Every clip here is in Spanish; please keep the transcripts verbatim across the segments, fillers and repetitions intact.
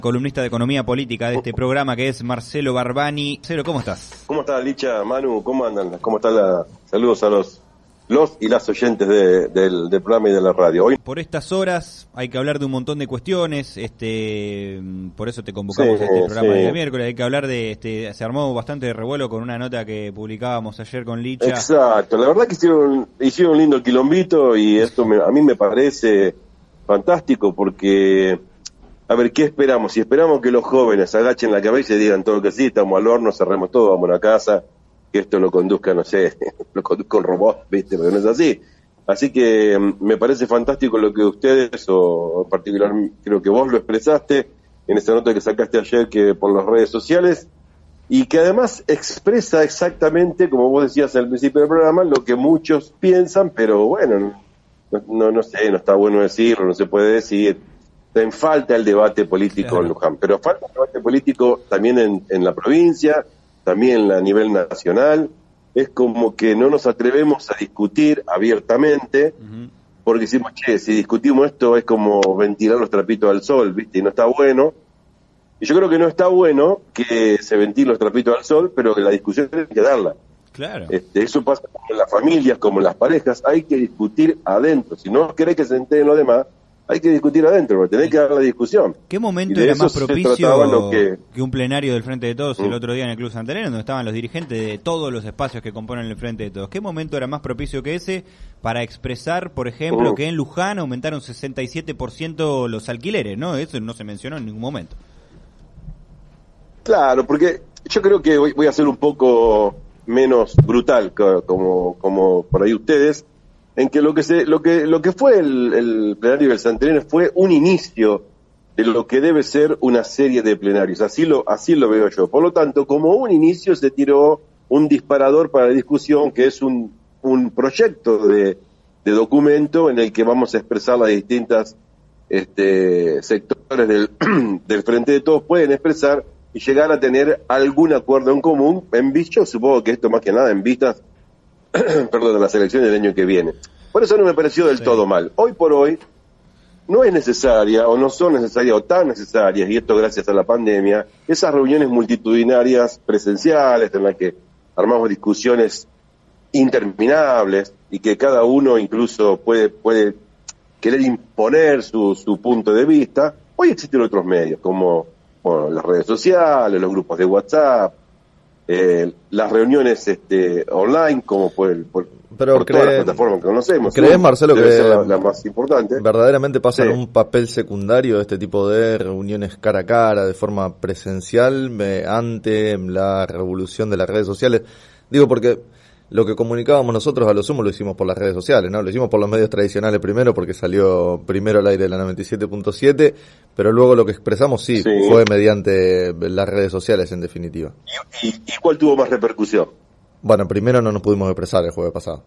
Columnista de Economía Política de este programa, que es Marcelo Barbani. Marcelo, ¿cómo estás? ¿Cómo está Licha, Manu? ¿Cómo andan? ¿Cómo está la... Saludos a los los y las oyentes de, del, del programa y de la radio. Hoy... Por estas horas hay que hablar de un montón de cuestiones, este, por eso te convocamos sí, a este programa sí. de miércoles. Hay que hablar de, este, se armó bastante revuelo con una nota que publicábamos ayer con Licha. Exacto, la verdad que hicieron, hicieron un lindo quilombito y esto me, a mí me parece fantástico porque... A ver, ¿qué esperamos? Si esperamos que los jóvenes agachen la cabeza y digan todo lo que sí, estamos al horno, cerremos todo, vamos a la casa, que esto lo conduzca, no sé, lo conduzca un robot, ¿viste? Pero no es así. Así que me parece fantástico lo que ustedes, o en particular creo que vos lo expresaste en esa nota que sacaste ayer que por las redes sociales, y que además expresa exactamente, como vos decías al principio del programa, lo que muchos piensan, pero bueno, no, no, no sé, no está bueno decirlo, no se puede decir. En falta el debate político claro. en Luján, pero falta el debate político también en, en la provincia, también a nivel nacional. Es como que no nos atrevemos a discutir abiertamente, uh-huh. porque decimos, che, si discutimos esto es como ventilar los trapitos al sol, ¿viste? Y no está bueno. Y yo creo que no está bueno que se ventilen los trapitos al sol, pero que la discusión hay que darla. Claro. Este, eso pasa en las familias, como en las parejas, hay que discutir adentro. Si no querés que se enteren los demás, hay que discutir adentro, porque tenés que dar la discusión. ¿Qué momento era más propicio que... que un plenario del Frente de Todos mm. el otro día en el Club Santa Elena, donde estaban los dirigentes de todos los espacios que componen el Frente de Todos? ¿Qué momento era más propicio que ese para expresar, por ejemplo, mm. que en Luján aumentaron sesenta y siete por ciento los alquileres, ¿no? Eso no se mencionó en ningún momento. Claro, porque yo creo que voy, voy a ser un poco menos brutal, como, como por ahí ustedes, en que lo que se, lo que lo que fue el, el plenario del Santa Elena fue un inicio de lo que debe ser una serie de plenarios, así lo así lo veo yo. Por lo tanto, como un inicio se tiró un disparador para la discusión, que es un un proyecto de, de documento en el que vamos a expresar las distintas este, sectores del, del Frente de Todos pueden expresar y llegar a tener algún acuerdo en común, en vista, supongo que esto más que nada en vistas perdón, de las elecciones del año que viene. Por eso no me pareció del sí. todo mal. Hoy por hoy no es necesaria, o no son necesarias, o tan necesarias, y esto gracias a la pandemia, esas reuniones multitudinarias presenciales en las que armamos discusiones interminables y que cada uno incluso puede puede querer imponer su, su punto de vista. Hoy existen otros medios, como bueno, las redes sociales, los grupos de WhatsApp, Eh, las reuniones este, online, como por, el, por, Pero por cree, todas las plataformas que conocemos. ¿Crees, Marcelo, debe que ser la, la más importante? verdaderamente pasan sí. un papel secundario este tipo de reuniones cara a cara, de forma presencial, me, ante la revolución de las redes sociales? Digo, porque lo que comunicábamos nosotros a lo sumo lo hicimos por las redes sociales, ¿no? Lo hicimos por los medios tradicionales primero, porque salió primero al aire la noventa y siete punto siete, pero luego lo que expresamos sí, sí, fue mediante las redes sociales en definitiva. ¿Y, y, y cuál tuvo más repercusión? Bueno, primero no nos pudimos expresar el jueves pasado.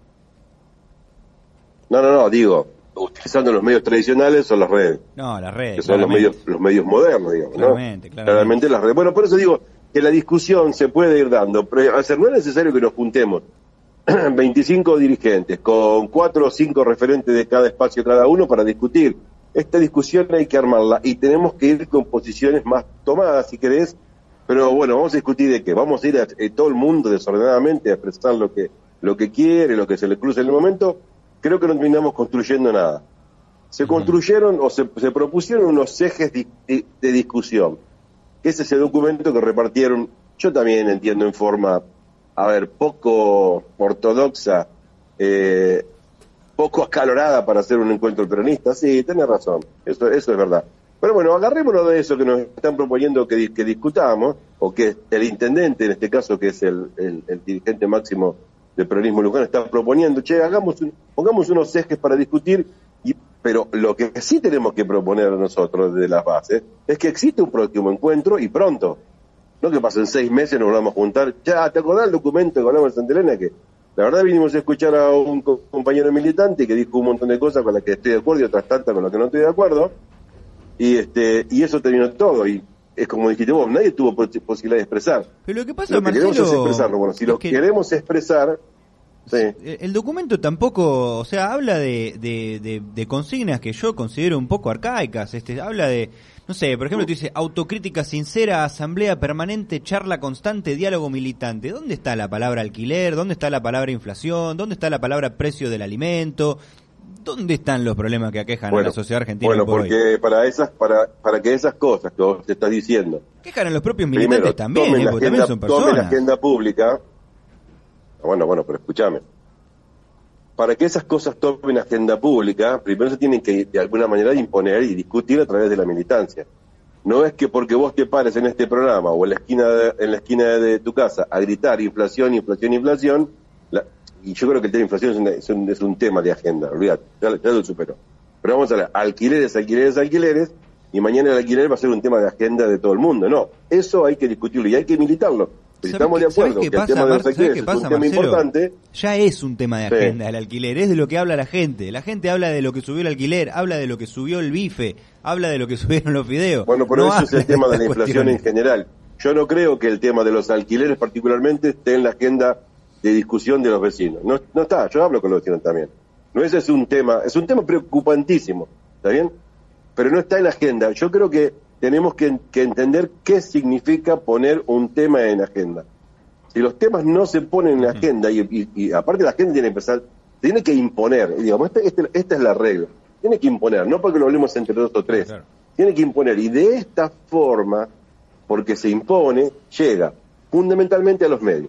No, no, no, digo, utilizando los medios tradicionales o las redes. No, las redes. Que son los medios, los medios modernos, digamos, claramente, ¿no? Claramente, claramente las redes. Bueno, por eso digo que la discusión se puede ir dando, pero hacer, no es necesario que nos juntemos veinticinco dirigentes con cuatro o cinco referentes de cada espacio cada uno para discutir. Esta discusión hay que armarla y tenemos que ir con posiciones más tomadas, si querés, pero bueno, vamos a discutir de qué. Vamos a ir a, a todo el mundo desordenadamente a expresar lo que lo que quiere, lo que se le cruza en el momento. Creo que no terminamos construyendo nada. Se uh-huh. construyeron o se, se propusieron unos ejes de, de, de discusión. Ese es el documento que repartieron, yo también entiendo en forma, a ver, poco ortodoxa, eh, poco acalorada para hacer un encuentro peronista. Sí, tenés razón, eso, eso es verdad. Pero bueno, agarrémonos de eso que nos están proponiendo que, que discutamos, o que el intendente, en este caso, que es el, el, el dirigente máximo del peronismo lujano, está proponiendo, che, hagamos un, pongamos unos ejes para discutir, y, pero lo que sí tenemos que proponer nosotros desde las bases es que existe un próximo encuentro y pronto. No que pasen seis meses, nos vamos a juntar. Ya, ¿te acordás del documento que hablamos en Santa Elena? Que la verdad vinimos a escuchar a un co- compañero militante que dijo un montón de cosas con las que estoy de acuerdo y otras tantas con las que no estoy de acuerdo. Y este y eso terminó todo. Y es como dijiste vos, nadie tuvo posibilidad de expresar. Pero lo que pasa, lo que Marcelo, queremos es expresarlo. Bueno, si es lo que... queremos expresar... Sí. El documento tampoco, o sea, habla de, de, de, de consignas que yo considero un poco arcaicas. Este, habla de no sé, por ejemplo, te dice autocrítica sincera, asamblea permanente, charla constante, diálogo militante. ¿Dónde está la palabra alquiler? ¿Dónde está la palabra inflación? ¿Dónde está la palabra precio del alimento? ¿Dónde están los problemas que aquejan bueno, a la sociedad argentina? Bueno, por porque hoy? para esas, para, para que esas cosas que vos te estás diciendo, quejan a los propios militantes primero, también, eh, porque agenda, también son personas. Tomen la agenda pública. Bueno, bueno, pero escúchame. Para que esas cosas tomen agenda pública, primero se tienen que de alguna manera imponer y discutir a través de la militancia. No es que porque vos te pares en este programa o en la esquina de, en la esquina de tu casa a gritar inflación, inflación, inflación, la, y yo creo que el tema de inflación es, una, es, un, es un tema de agenda, olvídate, ya, ya lo superó. Pero vamos a hablar, alquileres, alquileres, alquileres, y mañana el alquiler va a ser un tema de agenda de todo el mundo. No, eso hay que discutirlo y hay que militarlo. Si estamos de acuerdo que pasa, el tema de los alquileres es un tema Marcelo? importante. Ya es un tema de agenda sí. el alquiler, es de lo que habla la gente. La gente habla de lo que subió el alquiler, habla de lo que subió el bife, habla de lo que subieron los fideos. Bueno, pero no eso es el tema de la inflación cuestiones. en general. Yo no creo que el tema de los alquileres particularmente esté en la agenda de discusión de los vecinos. No, no está, yo hablo con los vecinos también. No, ese es un tema, es un tema preocupantísimo, ¿está bien? Pero no está en la agenda. Yo creo que tenemos que, que entender qué significa poner un tema en agenda. Si los temas no se ponen en la agenda, y, y, y aparte la gente tiene que empezar, tiene que imponer, digamos, este, este, esta es la regla, tiene que imponer, no porque lo hablemos entre dos o tres, claro. Tiene que imponer, y de esta forma, porque se impone, llega fundamentalmente a los medios,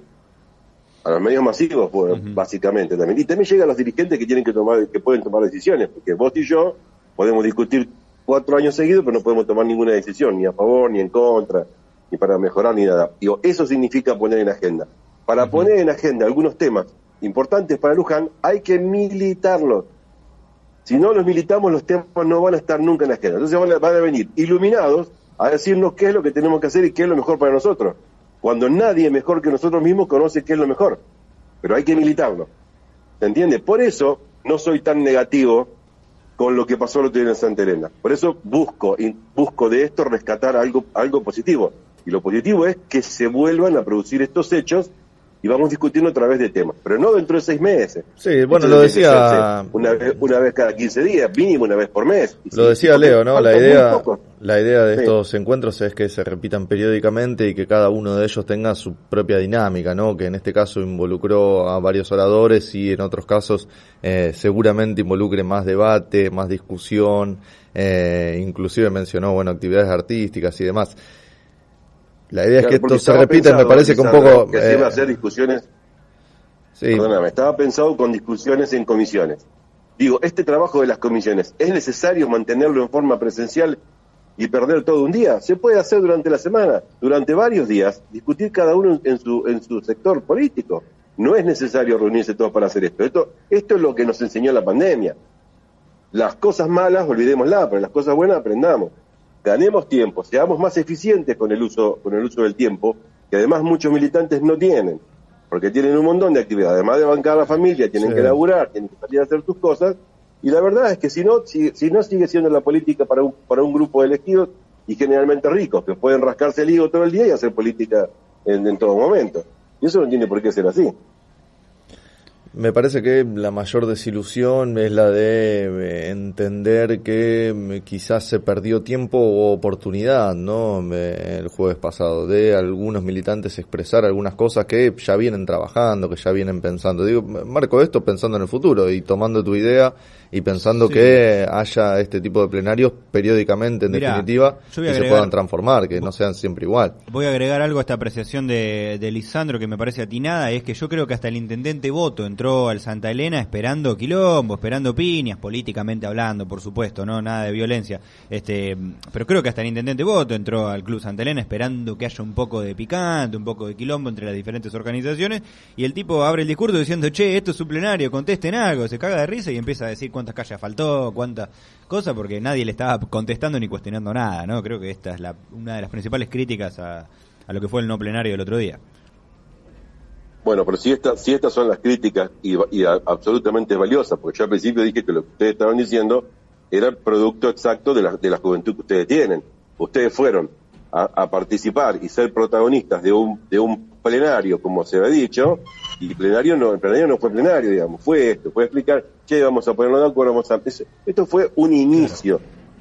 a los medios masivos, pues, uh-huh. básicamente también, y también llega a los dirigentes que tienen que tomar, que pueden tomar decisiones, porque vos y yo podemos discutir cuatro años seguidos, pero no podemos tomar ninguna decisión, ni a favor, ni en contra, ni para mejorar, ni nada. Digo, eso significa poner en agenda. Para uh-huh. poner en agenda algunos temas importantes para Luján, hay que militarlos. Si no los militamos, los temas no van a estar nunca en la agenda. Entonces van a, van a venir iluminados a decirnos qué es lo que tenemos que hacer y qué es lo mejor para nosotros. Cuando nadie mejor que nosotros mismos conoce qué es lo mejor. Pero hay que militarlo. ¿Se entiende? Por eso no soy tan negativo con lo que pasó el otro día en Santa Elena. Por eso busco, busco de esto rescatar algo, algo positivo. Y lo positivo es que se vuelvan a producir estos hechos y vamos discutiendo a través de temas, pero no dentro de seis meses. Sí, bueno, lo decía... Una vez, una vez cada quince días, mínimo una vez por mes. Lo sí, decía Leo, ¿no? La idea, la idea de sí. estos encuentros es que se repitan periódicamente y que cada uno de ellos tenga su propia dinámica, ¿no? Que en este caso involucró a varios oradores y en otros casos eh, seguramente involucre más debate, más discusión, eh, inclusive mencionó, bueno, actividades artísticas y demás. La idea claro, es que esto se repita, pensado, me parece que un poco... Que eh, se iba a hacer discusiones... Sí. Perdóname, estaba pensado con discusiones en comisiones. Digo, este trabajo de las comisiones, ¿es necesario mantenerlo en forma presencial y perder todo un día? Se puede hacer durante la semana, durante varios días, discutir cada uno en su en su sector político. No es necesario reunirse todos para hacer esto. Esto, esto es lo que nos enseñó la pandemia. Las cosas malas, olvidémoslas, pero las cosas buenas aprendamos. Ganemos tiempo, seamos más eficientes con el uso con el uso del tiempo, que además muchos militantes no tienen, porque tienen un montón de actividades, además de bancar a la familia, tienen sí. que laburar, tienen que salir a hacer sus cosas, y la verdad es que si no, si, si no sigue siendo la política para un, para un grupo de elegidos, y generalmente ricos, que pueden rascarse el higo todo el día y hacer política en, en todo momento. Y eso no tiene por qué ser así. Me parece que la mayor desilusión es la de entender que quizás se perdió tiempo o oportunidad, ¿no? El jueves pasado, de algunos militantes expresar algunas cosas que ya vienen trabajando, que ya vienen pensando. Digo, marco esto pensando en el futuro y tomando tu idea y pensando sí. que haya este tipo de plenarios periódicamente, en Mirá, definitiva, que agregar, se puedan transformar, que no sean siempre igual. Voy a agregar algo a esta apreciación de, de Lisandro que me parece atinada, es que yo creo que hasta el intendente Boto entró al Santa Elena esperando quilombo, esperando piñas, políticamente hablando, por supuesto, no nada de violencia, este, pero creo que hasta el intendente Boto entró al Club Santa Elena esperando que haya un poco de picante, un poco de quilombo entre las diferentes organizaciones, y el tipo abre el discurso diciendo, che, esto es un plenario, contesten algo, se caga de risa y empieza a decir cuántas calles faltó, cuántas cosas, porque nadie le estaba contestando ni cuestionando nada, ¿no? Creo que esta es la, una de las principales críticas a, a lo que fue el no plenario del otro día. Bueno, pero si, esta, si estas son las críticas y, y a, absolutamente valiosas, porque yo al principio dije que lo que ustedes estaban diciendo era el producto exacto de la, de la juventud que ustedes tienen. Ustedes fueron a, a participar y ser protagonistas de un, de un plenario, como se había dicho, y plenario no, el plenario no fue plenario, digamos, fue esto, fue explicar, che, vamos a ponernos de acuerdo, vamos a... Esto fue un inicio.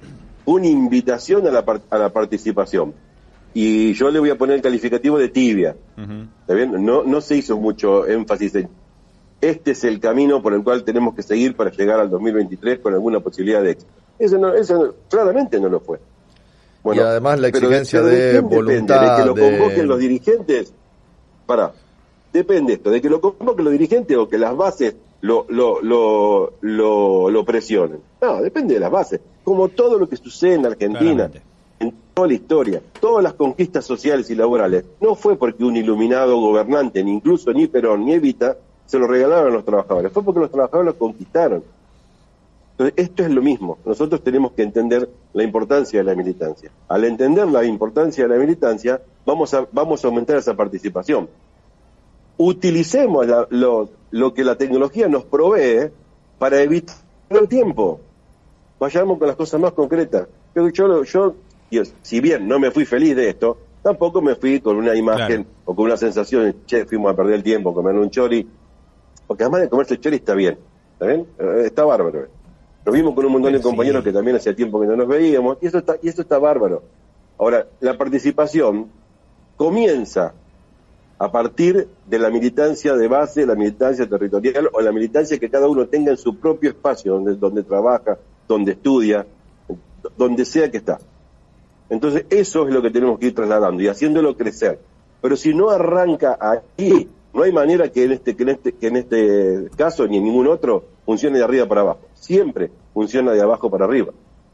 una invitación a la, a la participación. Y yo le voy a poner el calificativo de tibia. Uh-huh. ¿Está bien? No, no se hizo mucho énfasis en este es el camino por el cual tenemos que seguir para llegar al dos mil veintitrés con alguna posibilidad de éxito. Eso, no, eso claramente no lo fue. Bueno, y además la exigencia de, de voluntad de que lo convoquen de... los dirigentes. Pará, depende esto, de que lo convoquen los dirigentes o que las bases lo, lo, lo, lo, lo presionen. No, depende de las bases. Como todo lo que sucede en Argentina, claramente, en toda la historia, todas las conquistas sociales y laborales, no fue porque un iluminado gobernante, ni incluso ni Perón ni Evita, se lo regalaron a los trabajadores, fue porque los trabajadores lo conquistaron. Entonces, esto es lo mismo. Nosotros tenemos que entender la importancia de la militancia. Al entender la importancia de la militancia, vamos a, vamos a aumentar esa participación. Utilicemos la, lo, lo que la tecnología nos provee para evitar el tiempo. Vayamos con las cosas más concretas. Yo, yo, yo Dios, si bien no me fui feliz de esto, tampoco me fui con una imagen, claro, o con una sensación de, che, fuimos a perder el tiempo, comer un chori. Porque además de comerse chori está bien. ¿Está bien? Está bárbaro. Nos vimos con un montón de compañeros sí, que también hacía tiempo que no nos veíamos, y eso está, y eso está bárbaro. Ahora, la participación comienza a partir de la militancia de base, la militancia territorial, o la militancia que cada uno tenga en su propio espacio, donde, donde trabaja, donde estudia, donde sea que está. Entonces, eso es lo que tenemos que ir trasladando y haciéndolo crecer. Pero si no arranca aquí, no hay manera que en este, que en este, que en este caso, ni en ningún otro, funcione de arriba para abajo. Siempre funciona de abajo para arriba.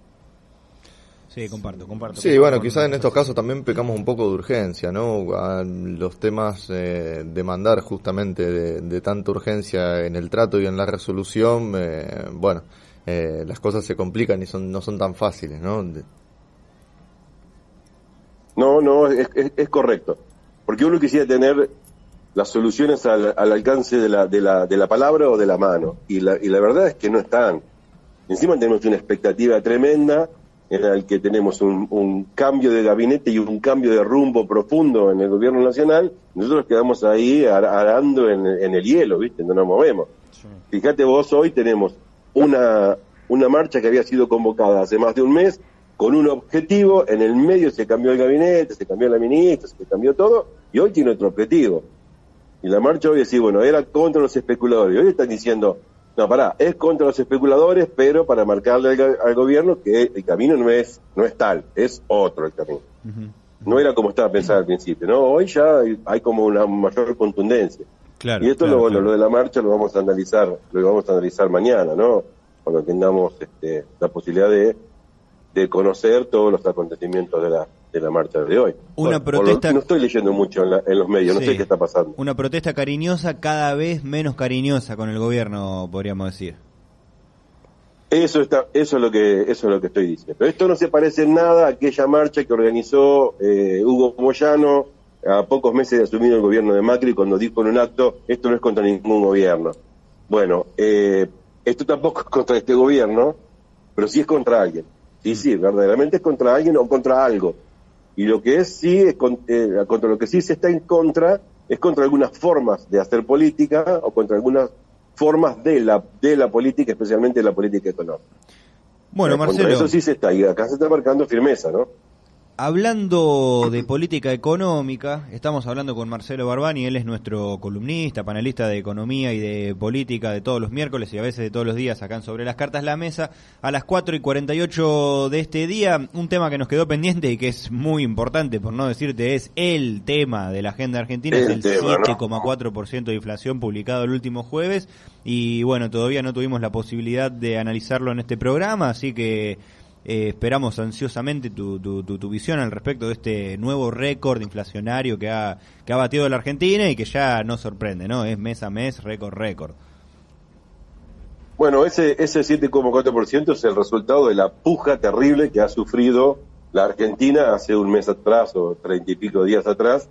Sí, comparto, comparto. Sí, bueno, quizás en estos casos también pecamos un poco de urgencia, ¿no? A los temas eh, demandar justamente de, de tanta urgencia en el trato y en la resolución, eh, bueno, eh, las cosas se complican y son no son tan fáciles, ¿no? De... No, no, es, es, es correcto. Porque uno quisiera tener las soluciones al, al alcance de la, de la de la palabra o de la mano, y la, y la verdad es que no están. Encima tenemos una expectativa tremenda en la que tenemos un, un cambio de gabinete y un cambio de rumbo profundo en el gobierno nacional. Nosotros quedamos ahí ar, arando en, en el hielo, ¿viste? No nos movemos. Sí. Fíjate vos, hoy tenemos una, una marcha que había sido convocada hace más de un mes con un objetivo, en el medio se cambió el gabinete, se cambió la ministra, se cambió todo, y hoy tiene otro objetivo. Y la marcha hoy decía, bueno, era contra los especuladores. Y hoy están diciendo, no, pará, es contra los especuladores, pero para marcarle al, al gobierno que el camino no es no es tal, es otro el camino. Uh-huh. No era como estaba pensado al principio, ¿no? Hoy ya hay, hay como una mayor contundencia. Claro, y esto claro, lo, bueno, claro. lo de la marcha lo vamos a analizar, lo vamos a analizar mañana, ¿no? Cuando tengamos este, la posibilidad de, de conocer todos los acontecimientos de la de la marcha de hoy. Una bueno, protesta... lo, no estoy leyendo mucho en, la, en los medios, sí, no sé qué está pasando. Una protesta cariñosa, cada vez menos cariñosa con el gobierno, podríamos decir. Eso está, eso es lo que, eso es lo que estoy diciendo. Esto no se parece en nada a aquella marcha que organizó eh, Hugo Moyano a pocos meses de asumir el gobierno de Macri, cuando dijo en un acto, esto no es contra ningún gobierno. Bueno, eh, esto tampoco es contra este gobierno, pero sí es contra alguien. Sí, sí, verdaderamente es contra alguien o contra algo. Y lo que es sí, es con, eh, contra lo que sí se está en contra, es contra algunas formas de hacer política o contra algunas formas de la de la política, especialmente de la política económica. Bueno, eh, Marcelo. Contra eso sí se está, y acá se está marcando firmeza, ¿no? Hablando de política económica, estamos hablando con Marcelo Barbani, él es nuestro columnista, panelista de economía y de política de todos los miércoles y a veces de todos los días acá en Sobre las Cartas la Mesa. A las cuatro y cuarenta y ocho de este día, un tema que nos quedó pendiente y que es muy importante, por no decirte, es el tema de la agenda argentina, el es el siete coma cuatro por ciento de inflación publicado el último jueves. Y bueno, todavía no tuvimos la posibilidad de analizarlo en este programa, así que... Eh, esperamos ansiosamente tu, tu, tu, tu visión al respecto de este nuevo récord inflacionario que ha, que ha batido la Argentina y que ya no sorprende, ¿no? Es mes a mes, récord, récord. Bueno, ese, ese siete coma cuatro por ciento es el resultado de la puja terrible que ha sufrido la Argentina hace un mes atrás o treinta y pico días atrás,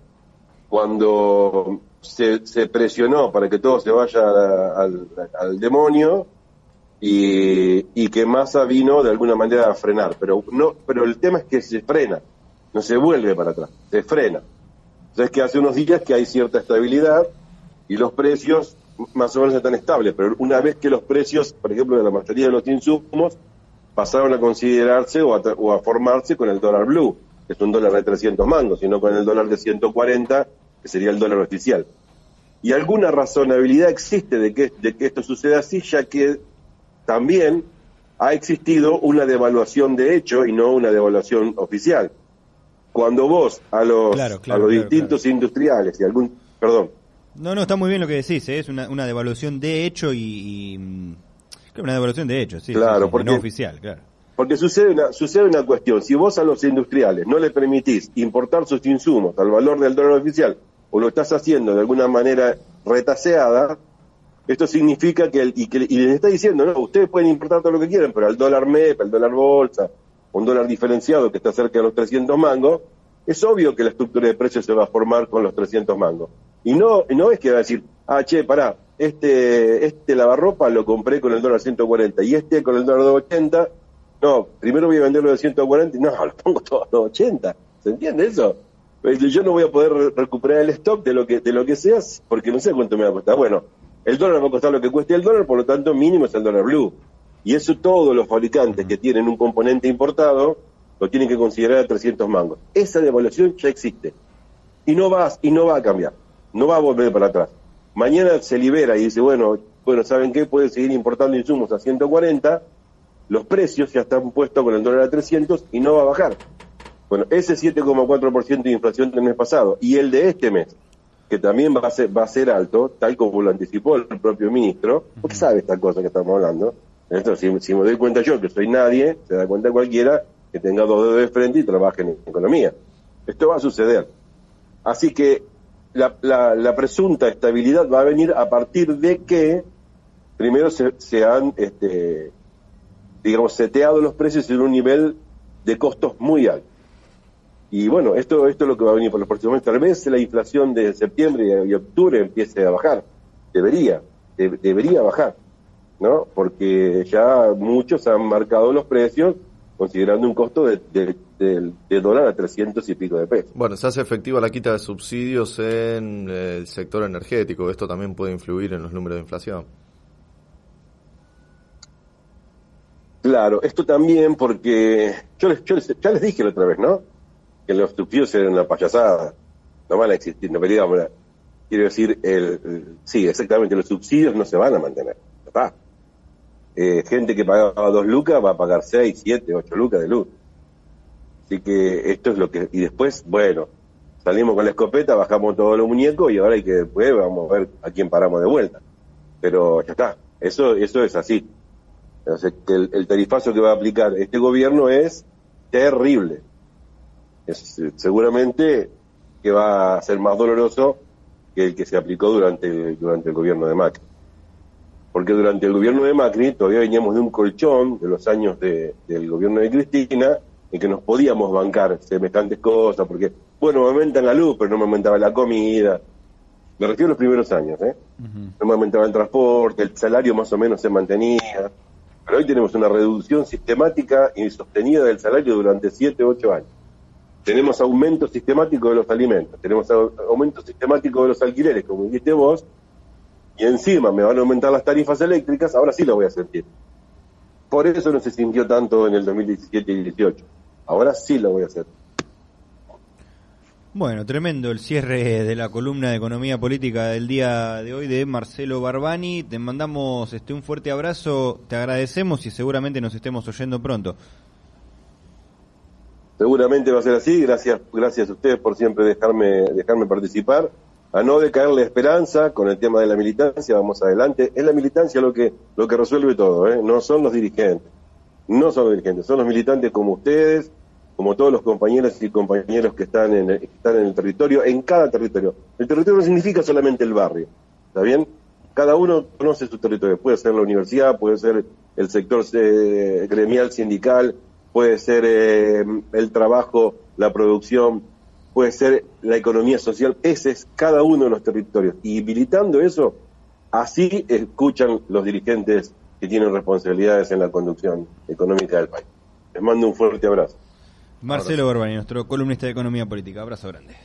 cuando se, se presionó para que todo se vaya al, al demonio. Y, y que Massa vino de alguna manera a frenar, pero no, pero el tema es que se frena, no se vuelve para atrás, se frena. Entonces que hace unos días que hay cierta estabilidad y los precios más o menos están estables, pero una vez que los precios, por ejemplo, de la mayoría de los insumos pasaron a considerarse o a, o a formarse con el dólar blue, que es un dólar de trescientos mangos, sino con el dólar de ciento cuarenta, que sería el dólar oficial. Y alguna razonabilidad existe de que, de que esto suceda así, ya que también ha existido una devaluación de hecho y no una devaluación oficial. Cuando vos a los, claro, claro, a los claro, distintos claro. industriales y algún... Perdón. No, no, está muy bien lo que decís, ¿eh? Es una, una devaluación de hecho y... y creo una devaluación de hecho, sí, claro, sí, sí, porque, no oficial, claro. Porque sucede una, sucede una cuestión, si vos a los industriales no les permitís importar sus insumos al valor del dólar oficial, o lo estás haciendo de alguna manera retaseada, esto significa que, el, y, que y les está diciendo, no, ustedes pueden importar todo lo que quieran, pero al dólar M E P, al dólar bolsa, un dólar diferenciado que está cerca de los trescientos mangos, es obvio que la estructura de precios se va a formar con los trescientos mangos. Y no, no es que va a decir, ah, che, pará, este, este lavarropa lo compré con el dólar ciento cuarenta y este con el dólar doscientos ochenta, no, primero voy a venderlo de ciento cuarenta y no, lo pongo todo a doscientos ochenta, ¿se entiende eso? Yo no voy a poder recuperar el stock de lo que de lo que sea, porque no sé cuánto me va a costar. Bueno, el dólar va a costar lo que cueste el dólar, por lo tanto mínimo es el dólar blue. Y eso todos los fabricantes que tienen un componente importado lo tienen que considerar a trescientos mangos. Esa devaluación ya existe. Y no va, y no va a cambiar. No va a volver para atrás. Mañana se libera y dice, bueno, bueno, ¿saben qué? Pueden seguir importando insumos a ciento cuarenta, los precios ya están puestos con el dólar a trescientos y no va a bajar. Bueno, ese siete coma cuatro por ciento de inflación del mes pasado y el de este mes, que también va a ser, va a ser alto, tal como lo anticipó el propio ministro, porque sabe esta cosa que estamos hablando. Entonces, si, si me doy cuenta yo que soy nadie, se da cuenta cualquiera que tenga dos dedos de frente y trabaje en economía. Esto va a suceder. Así que la, la, la presunta estabilidad va a venir a partir de que primero se, se han, este, digamos, seteado los precios en un nivel de costos muy alto. Y bueno, esto, esto es lo que va a venir por los próximos meses. Tal vez la inflación de septiembre y octubre empiece a bajar. Debería, de, debería bajar, ¿no? Porque ya muchos han marcado los precios considerando un costo de, de, de, de dólar a trescientos y pico de pesos. Bueno, se hace efectiva la quita de subsidios en el sector energético. Esto también puede influir en los números de inflación. Claro, esto también porque yo les, yo les, ya les dije la otra vez, ¿no? Que los subsidios eran una payasada, no van a existir, no, pero digamos, quiero decir, el, el, sí, exactamente, los subsidios no se van a mantener, ¿está? Eh, gente que pagaba dos lucas va a pagar seis, siete, ocho lucas de luz. Así que esto es lo que, y después, bueno, salimos con la escopeta, bajamos todos los muñecos y ahora hay que después vamos a ver a quién paramos de vuelta. Pero ya está, eso, eso es así. Entonces, el, el tarifazo que va a aplicar este gobierno es terrible. Es, seguramente que va a ser más doloroso que el que se aplicó durante el, durante el gobierno de Macri. Porque durante el gobierno de Macri todavía veníamos de un colchón de los años de, del gobierno de Cristina en que nos podíamos bancar semejantes cosas, porque, bueno, me aumentan la luz, pero no me aumentaba la comida. Me refiero a los primeros años, ¿eh? Uh-huh. No me aumentaba el transporte, el salario más o menos se mantenía. Pero hoy tenemos una reducción sistemática y sostenida del salario durante siete, ocho años. Tenemos aumento sistemático de los alimentos, tenemos aumento sistemático de los alquileres, como dijiste vos, y encima me van a aumentar las tarifas eléctricas, ahora sí lo voy a sentir. Por eso no se sintió tanto en el dos mil diecisiete y dieciocho. Ahora sí lo voy a hacer. Bueno, tremendo el cierre de la columna de Economía Política del día de hoy de Marcelo Barbani. Te mandamos este un fuerte abrazo, te agradecemos y seguramente nos estemos oyendo pronto. Seguramente va a ser así, gracias gracias a ustedes por siempre dejarme dejarme participar. A no decaerle esperanza con el tema de la militancia, vamos adelante. Es la militancia lo que lo que resuelve todo, ¿eh? No son los dirigentes, no son los dirigentes, son los militantes como ustedes, como todos los compañeros y compañeros que están en el, que están en el territorio, en cada territorio. El territorio no significa solamente el barrio, ¿está bien? Cada uno conoce su territorio, puede ser la universidad, puede ser el sector eh, gremial, sindical, puede ser eh, el trabajo, la producción, puede ser la economía social. Ese es cada uno de los territorios. Y militando eso, así escuchan los dirigentes que tienen responsabilidades en la conducción económica del país. Les mando un fuerte abrazo. Marcelo Barbani, nuestro columnista de Economía Política. Abrazo grande.